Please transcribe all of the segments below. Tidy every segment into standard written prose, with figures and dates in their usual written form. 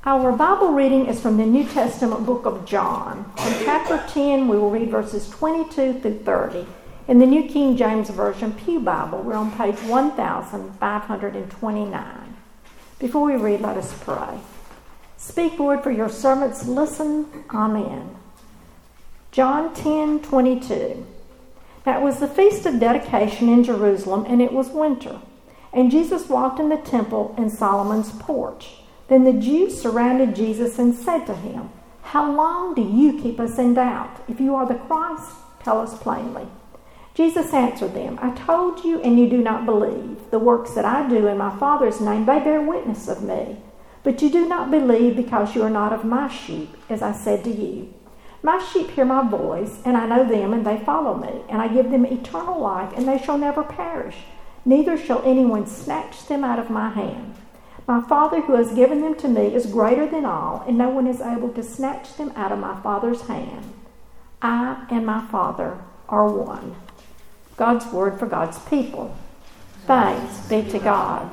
Our Bible reading is from the New Testament book of John. From chapter 10, we will read verses 22 through 30. In the New King James Version Pew Bible, we're on page 1529. Before we read, let us pray. Speak, Lord, for your servants listen. Amen. John 10:22. Now it was the feast of dedication in Jerusalem, and it was winter. And Jesus walked in the temple in Solomon's porch. Then the Jews surrounded Jesus and said to him, "How long do you keep us in doubt? If you are the Christ, tell us plainly." Jesus answered them, "I told you, and you do not believe. The works that I do in my Father's name, they bear witness of me. But you do not believe because you are not of my sheep, as I said to you. My sheep hear my voice, and I know them, and they follow me. And I give them eternal life, and they shall never perish. Neither shall anyone snatch them out of my hand. My Father who has given them to me is greater than all, and no one is able to snatch them out of my Father's hand. I and my Father are one." God's word for God's people. Thanks be to God.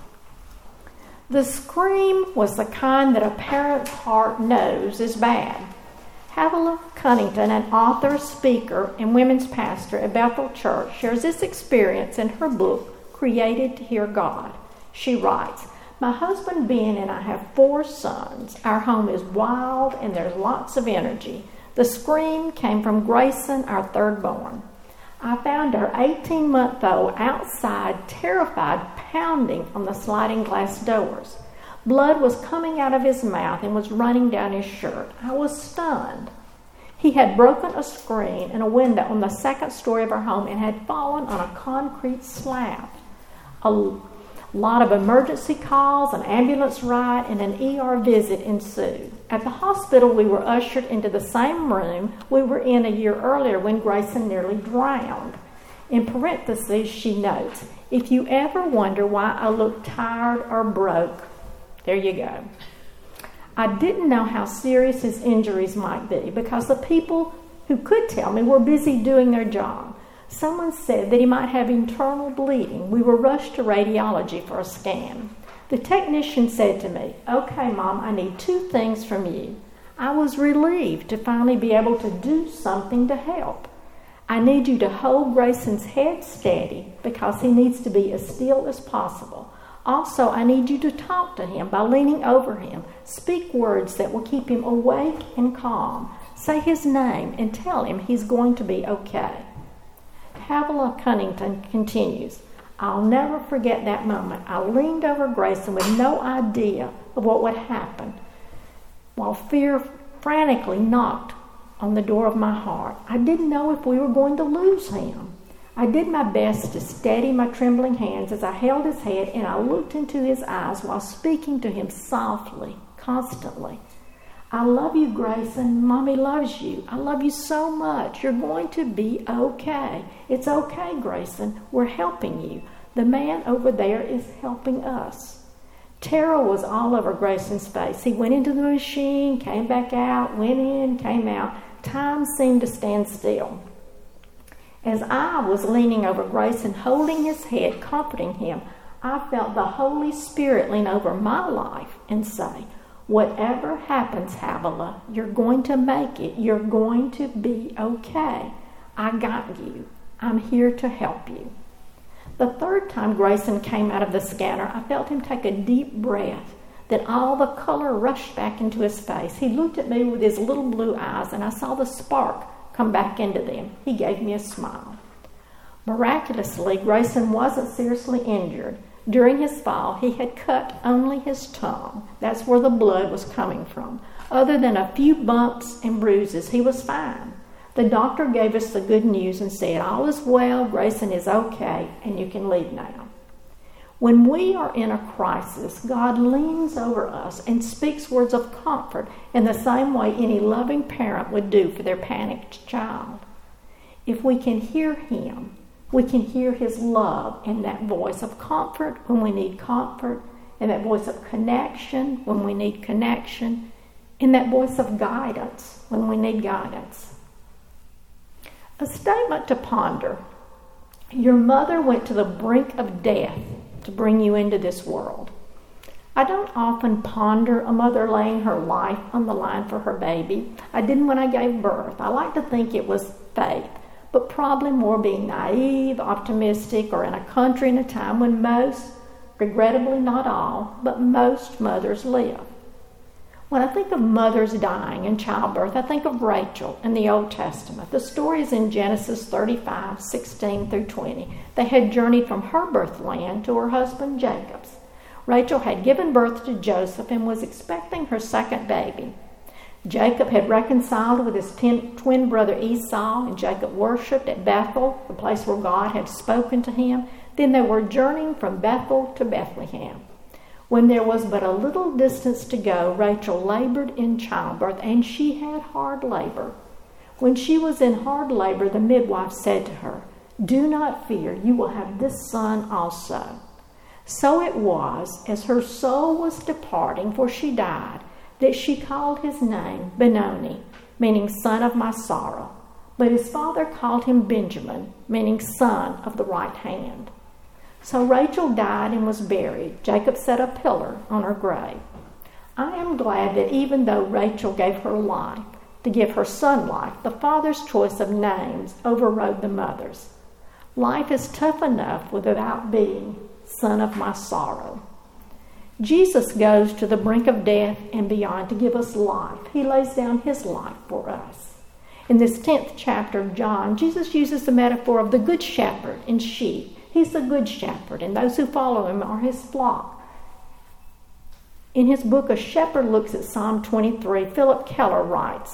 The scream was the kind that a parent's heart knows is bad. Havilah Cunnington, an author, speaker, and women's pastor at Bethel Church, shares this experience in her book, Created to Hear God. She writes, "My husband Ben and I have 4 sons. Our home is wild and there's lots of energy. The scream came from Grayson, our 3rd born. I found our 18-month-old outside, terrified, pounding on the sliding glass doors. Blood was coming out of his mouth and was running down his shirt. I was stunned. He had broken a screen in a window on the 2nd story of our home and had fallen on a concrete slab. A lot of emergency calls, an ambulance ride, and an ER visit ensued. At the hospital, we were ushered into the same room we were in a year earlier when Grayson nearly drowned." In parentheses, she notes, "If you ever wonder why I look tired or broke, there you go." I didn't know how serious his injuries might be because the people who could tell me were busy doing their job. Someone said that he might have internal bleeding. We were rushed to radiology for a scan. The technician said to me, "Okay, Mom, I need 2 things from you." I was relieved to finally be able to do something to help. "I need you to hold Grayson's head steady because he needs to be as still as possible. Also, I need you to talk to him by leaning over him. Speak words that will keep him awake and calm. Say his name and tell him he's going to be okay." Havilah Cunnington continues, "I'll never forget that moment. I leaned over Grayson with no idea of what would happen, while fear frantically knocked on the door of my heart. I didn't know if we were going to lose him. I did my best to steady my trembling hands as I held his head, and I looked into his eyes while speaking to him softly, constantly. 'I love you, Grayson. Mommy loves you. I love you so much. You're going to be okay. It's okay, Grayson. We're helping you. The man over there is helping us.' Terror was all over Grayson's face. He went into the machine, came back out, went in, came out. Time seemed to stand still. As I was leaning over Grayson, holding his head, comforting him, I felt the Holy Spirit lean over my life and say, 'Whatever happens, Havilah, you're going to make it. You're going to be okay. I got you. I'm here to help you.' The 3rd time Grayson came out of the scanner, I felt him take a deep breath. Then all the color rushed back into his face. He looked at me with his little blue eyes, and I saw the spark come back into them. He gave me a smile. Miraculously, Grayson wasn't seriously injured. During his fall, he had cut only his tongue. That's where the blood was coming from. Other than a few bumps and bruises, he was fine. The doctor gave us the good news and said, 'All is well, Grayson is okay, and you can leave now.' When we are in a crisis, God leans over us and speaks words of comfort in the same way any loving parent would do for their panicked child. If we can hear him, we can hear his love in that voice of comfort when we need comfort, in that voice of connection when we need connection, in that voice of guidance when we need guidance. A statement to ponder. Your mother went to the brink of death to bring you into this world. I don't often ponder a mother laying her life on the line for her baby. I didn't when I gave birth. I like to think it was faith, but probably more being naive, optimistic, or in a country and a time when most, regrettably not all, but most mothers live. When I think of mothers dying in childbirth, I think of Rachel in the Old Testament. The story is in Genesis 35:16 through 20. They had journeyed from her birthland to her husband Jacob's. Rachel had given birth to Joseph and was expecting her second baby. Jacob had reconciled with his twin brother Esau, and Jacob worshipped at Bethel, the place where God had spoken to him. Then they were journeying from Bethel to Bethlehem. When there was but a little distance to go, Rachel labored in childbirth, and she had hard labor. When she was in hard labor, the midwife said to her, "Do not fear, you will have this son also." So it was, as her soul was departing, for she died, that she called his name Benoni, meaning son of my sorrow. But his father called him Benjamin, meaning son of the right hand. So Rachel died and was buried. Jacob set a pillar on her grave. I am glad that even though Rachel gave her life to give her son life, the father's choice of names overrode the mother's. Life is tough enough without being son of my sorrow. Jesus goes to the brink of death and beyond to give us life. He lays down his life for us. In this 10th chapter of John, Jesus uses the metaphor of the good shepherd and sheep. He's the good shepherd, and those who follow him are his flock. In his book, A Shepherd Looks at Psalm 23, Philip Keller writes,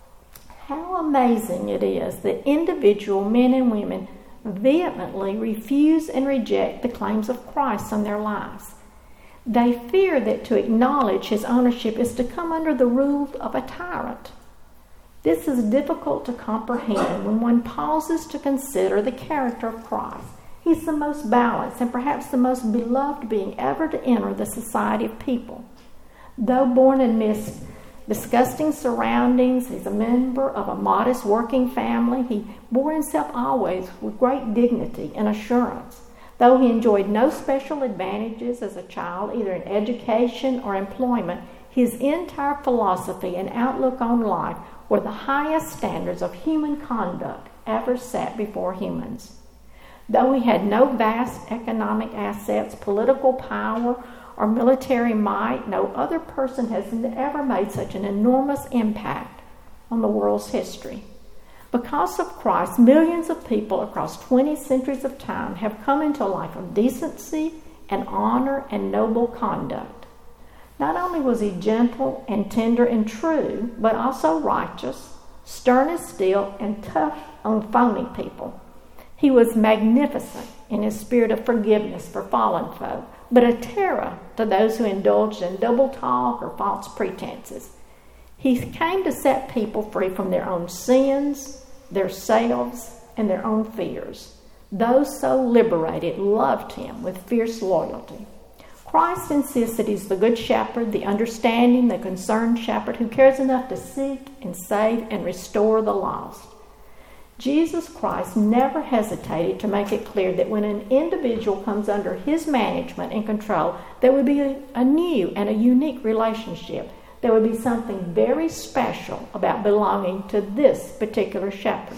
"How amazing it is that individual men and women vehemently refuse and reject the claims of Christ on their lives. They fear that to acknowledge his ownership is to come under the rule of a tyrant. This is difficult to comprehend when one pauses to consider the character of Christ. He's the most balanced and perhaps the most beloved being ever to enter the society of people. Though born amidst disgusting surroundings, he's a member of a modest working family. He bore himself always with great dignity and assurance. Though he enjoyed no special advantages as a child, either in education or employment, his entire philosophy and outlook on life were the highest standards of human conduct ever set before humans. Though he had no vast economic assets, political power, or military might, no other person has ever made such an enormous impact on the world's history. Because of Christ, millions of people across 20 centuries of time have come into a life of decency and honor and noble conduct. Not only was he gentle and tender and true, but also righteous, stern as steel, and tough on phony people. He was magnificent in his spirit of forgiveness for fallen folk, but a terror to those who indulged in double talk or false pretenses. He came to set people free from their own sins, their selves, and their own fears. Those so liberated loved him with fierce loyalty. Christ insists that he's the good shepherd, the understanding, the concerned shepherd who cares enough to seek and save and restore the lost. Jesus Christ never hesitated to make it clear that when an individual comes under his management and control, there would be a new and a unique relationship. There would be something very special about belonging to this particular shepherd.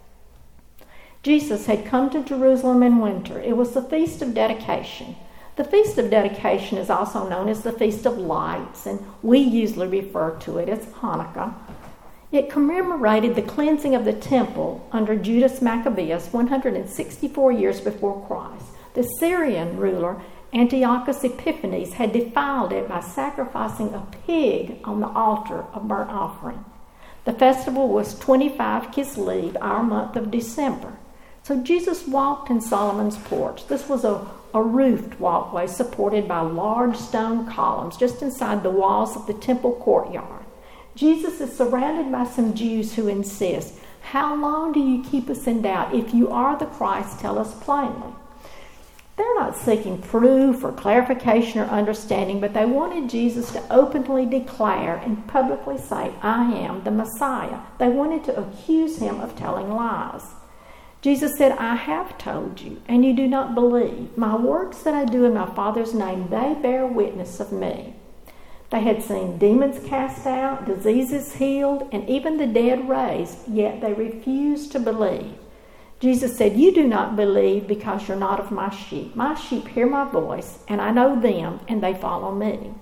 Jesus had come to Jerusalem in winter. It was the Feast of Dedication. The Feast of Dedication is also known as the Feast of Lights, and we usually refer to it as Hanukkah. It commemorated the cleansing of the temple under Judas Maccabeus 164 years before Christ. The Syrian ruler Antiochus Epiphanes had defiled it by sacrificing a pig on the altar of burnt offering. The festival was 25 Kislev, our month of December. So Jesus walked in Solomon's porch. This was a roofed walkway supported by large stone columns just inside the walls of the temple courtyard. Jesus is surrounded by some Jews who insist, "How long do you keep us in doubt? If you are the Christ, tell us plainly." They're not seeking proof or clarification or understanding, but they wanted Jesus to openly declare and publicly say, "I am the Messiah." They wanted to accuse him of telling lies. Jesus said, I have told you, and you do not believe. My works that I do in my Father's name, they bear witness of me. They had seen demons cast out, diseases healed, and even the dead raised, yet they refused to believe. Jesus said, you do not believe because you're not of my sheep. My sheep hear my voice, and I know them, and they follow me.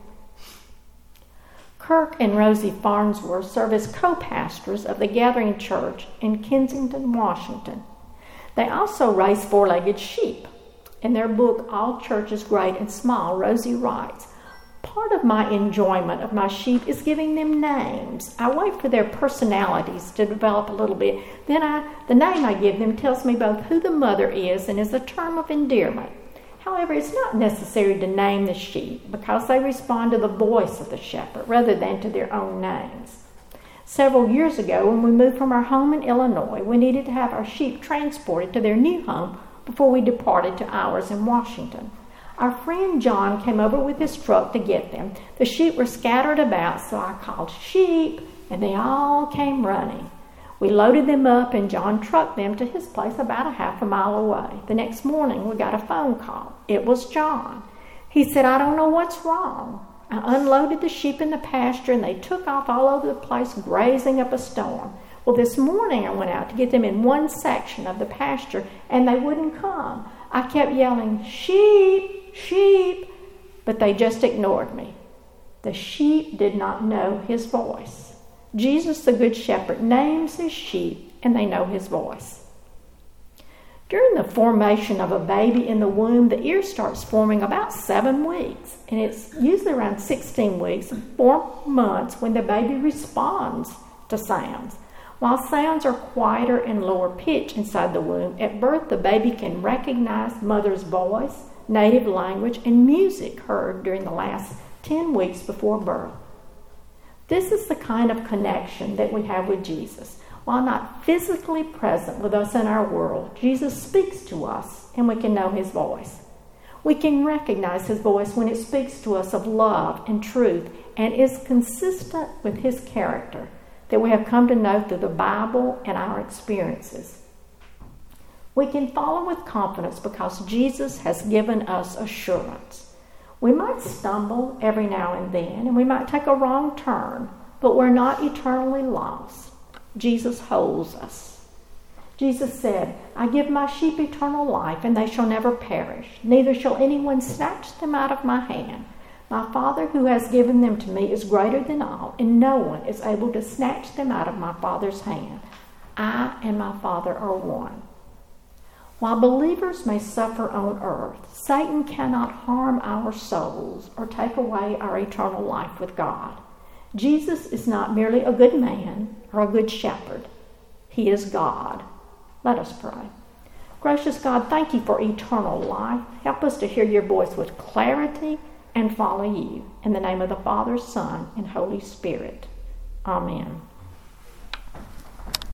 Kirk and Rosie Farnsworth serve as co-pastors of the Gathering Church in Kensington, Washington. They also raise four-legged sheep. In their book, All Churches Great and Small, Rosie writes, part of my enjoyment of my sheep is giving them names. I wait for their personalities to develop a little bit. Then the name I give them tells me both who the mother is and is a term of endearment. However, it's not necessary to name the sheep because they respond to the voice of the shepherd rather than to their own names. Several years ago, when we moved from our home in Illinois, we needed to have our sheep transported to their new home before we departed to ours in Washington. Our friend John came over with his truck to get them. The sheep were scattered about, so I called sheep, and they all came running. We loaded them up, and John trucked them to his place about a half a mile away. The next morning, we got a phone call. It was John. He said, I don't know what's wrong. I unloaded the sheep in the pasture, and they took off all over the place, grazing up a storm. Well, this morning I went out to get them in one section of the pasture, and they wouldn't come. I kept yelling, sheep, sheep, but they just ignored me. The sheep did not know his voice. Jesus, the Good Shepherd, names his sheep, and they know his voice. During the formation of a baby in the womb, the ear starts forming about 7 weeks, and it's usually around 16 weeks, 4 months, when the baby responds to sounds. While sounds are quieter and lower pitch inside the womb, at birth the baby can recognize mother's voice, native language, and music heard during the last 10 weeks before birth. This is the kind of connection that we have with Jesus. While not physically present with us in our world, Jesus speaks to us, and we can know his voice. We can recognize his voice when it speaks to us of love and truth and is consistent with his character that we have come to know through the Bible and our experiences. We can follow with confidence because Jesus has given us assurance. We might stumble every now and then, and we might take a wrong turn, but we're not eternally lost. Jesus holds us. Jesus said, I give my sheep eternal life, and they shall never perish, neither shall anyone snatch them out of my hand. My Father who has given them to me is greater than all, and no one is able to snatch them out of my Father's hand. I and my Father are one. While believers may suffer on earth, Satan cannot harm our souls or take away our eternal life with God. Jesus is not merely a good man or a good shepherd. He is God. Let us pray. Gracious God, thank you for eternal life. Help us to hear your voice with clarity and follow you. In the name of the Father, Son, and Holy Spirit. Amen.